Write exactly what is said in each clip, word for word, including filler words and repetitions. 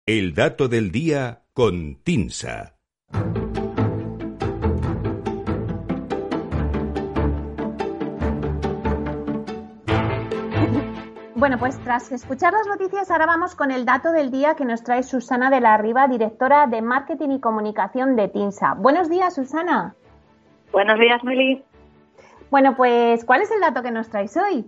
El dato del día con TINSA. Bueno, pues tras escuchar las noticias, ahora vamos con el dato del día que nos trae Susana de la Riva, directora de Marketing y Comunicación de TINSA. Buenos días, Susana. Buenos días, Meli. Bueno, pues, ¿cuál es el dato que nos traes hoy?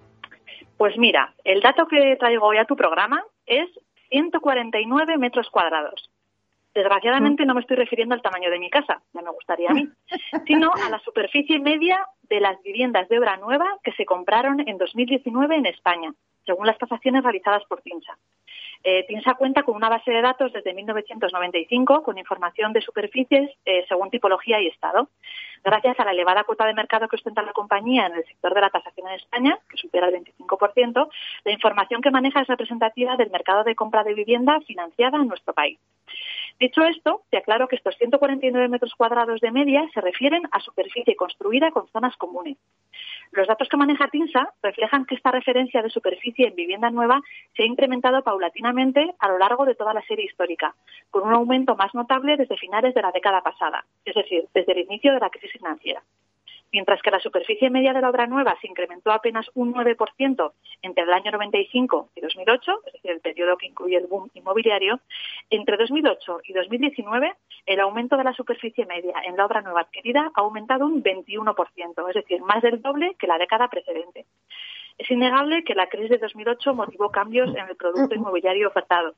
Pues mira, el dato que traigo hoy a tu programa es ciento cuarenta y nueve metros cuadrados. Desgraciadamente no me estoy refiriendo al tamaño de mi casa, ya me gustaría a mí, sino a la superficie media de las viviendas de obra nueva que se compraron en dos mil diecinueve en España, según las tasaciones realizadas por TINSA. Eh, TINSA cuenta con una base de datos desde mil novecientos noventa y cinco con información de superficies eh, según tipología y estado. Gracias a la elevada cuota de mercado que ostenta la compañía en el sector de la tasación en España, que supera el veinticinco por ciento, la información que maneja es representativa del mercado de compra de vivienda financiada en nuestro país. Dicho esto, te aclaro que estos ciento cuarenta y nueve metros cuadrados de media se refieren a superficie construida con zonas comunes. Los datos que maneja TINSA reflejan que esta referencia de superficie en vivienda nueva se ha incrementado paulatinamente a lo largo de toda la serie histórica, con un aumento más notable desde finales de la década pasada, es decir, desde el inicio de la crisis financiera. Mientras que la superficie media de la obra nueva se incrementó apenas un nueve por ciento entre el año noventa y cinco y dos mil ocho, es decir, el periodo que incluye el boom inmobiliario, entre dos mil ocho y dos mil diecinueve el aumento de la superficie media en la obra nueva adquirida ha aumentado un veintiuno por ciento, es decir, más del doble que la década precedente. Es innegable que la crisis de dos mil ocho motivó cambios en el producto inmobiliario ofertado.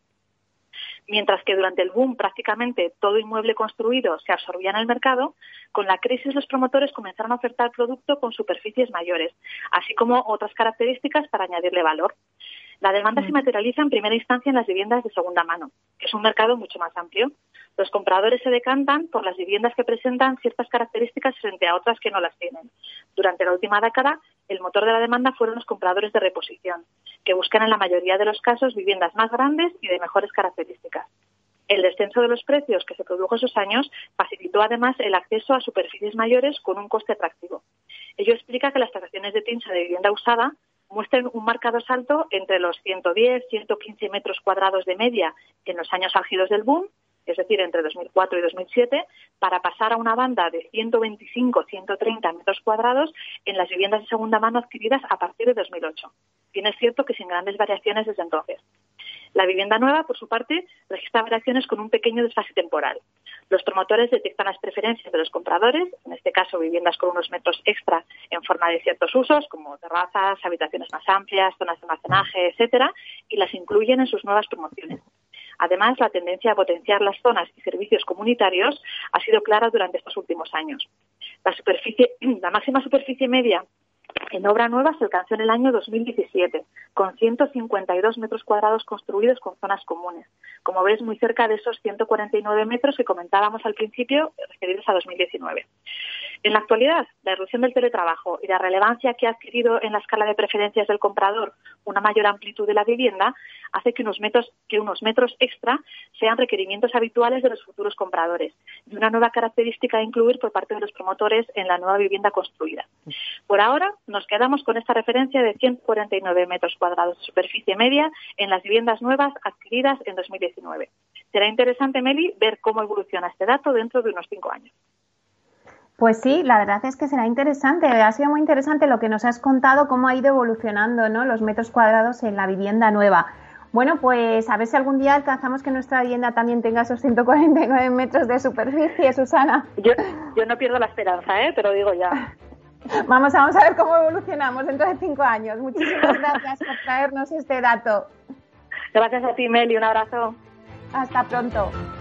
Mientras que durante el boom prácticamente todo inmueble construido se absorbía en el mercado, con la crisis los promotores comenzaron a ofertar producto con superficies mayores, así como otras características para añadirle valor. La demanda se materializa en primera instancia en las viviendas de segunda mano, que es un mercado mucho más amplio. Los compradores se decantan por las viviendas que presentan ciertas características frente a otras que no las tienen. Durante la última década, el motor de la demanda fueron los compradores de reposición, que buscan en la mayoría de los casos viviendas más grandes y de mejores características. El descenso de los precios que se produjo esos años facilitó además el acceso a superficies mayores con un coste atractivo. Ello explica que las tasaciones de TINSA de vivienda usada muestren un marcado salto entre los ciento diez, ciento quince metros cuadrados de media en los años álgidos del boom, es decir, entre dos mil cuatro y dos mil siete, para pasar a una banda de ciento veinticinco, ciento treinta metros cuadrados en las viviendas de segunda mano adquiridas a partir de dos mil ocho. Bien es cierto que sin grandes variaciones desde entonces. La vivienda nueva, por su parte, registra variaciones con un pequeño desfase temporal. Los promotores detectan las preferencias de los compradores, en este caso viviendas con unos metros extra en forma de ciertos usos, como terrazas, habitaciones más amplias, zonas de almacenaje, etcétera, y las incluyen en sus nuevas promociones. Además, la tendencia a potenciar las zonas y servicios comunitarios ha sido clara durante estos últimos años. La superficie, la máxima superficie media en obra nueva se alcanzó en el año dos mil diecisiete, con ciento cincuenta y dos metros cuadrados construidos con zonas comunes. Como ves, muy cerca de esos ciento cuarenta y nueve metros que comentábamos al principio, referidos a dos mil diecinueve. En la actualidad, la irrupción del teletrabajo y la relevancia que ha adquirido en la escala de preferencias del comprador una mayor amplitud de la vivienda hace que unos metros, que unos metros extra sean requerimientos habituales de los futuros compradores y una nueva característica a incluir por parte de los promotores en la nueva vivienda construida. Por ahora, nos quedamos con esta referencia de ciento cuarenta y nueve metros cuadrados de superficie media en las viviendas nuevas adquiridas en dos mil diecinueve. Será interesante, Meli, ver cómo evoluciona este dato dentro de unos cinco años. Pues sí, la verdad es que será interesante. Ha sido muy interesante lo que nos has contado, cómo ha ido evolucionando, ¿no?, los metros cuadrados en la vivienda nueva. Bueno, pues a ver si algún día alcanzamos que nuestra vivienda también tenga esos ciento cuarenta y nueve metros de superficie, Susana. Yo, yo no pierdo la esperanza, ¿eh? Te lo digo ya. Vamos, vamos a ver cómo evolucionamos dentro de cinco años. Muchísimas gracias por traernos este dato. Gracias a ti, Meli. Un abrazo. Hasta pronto.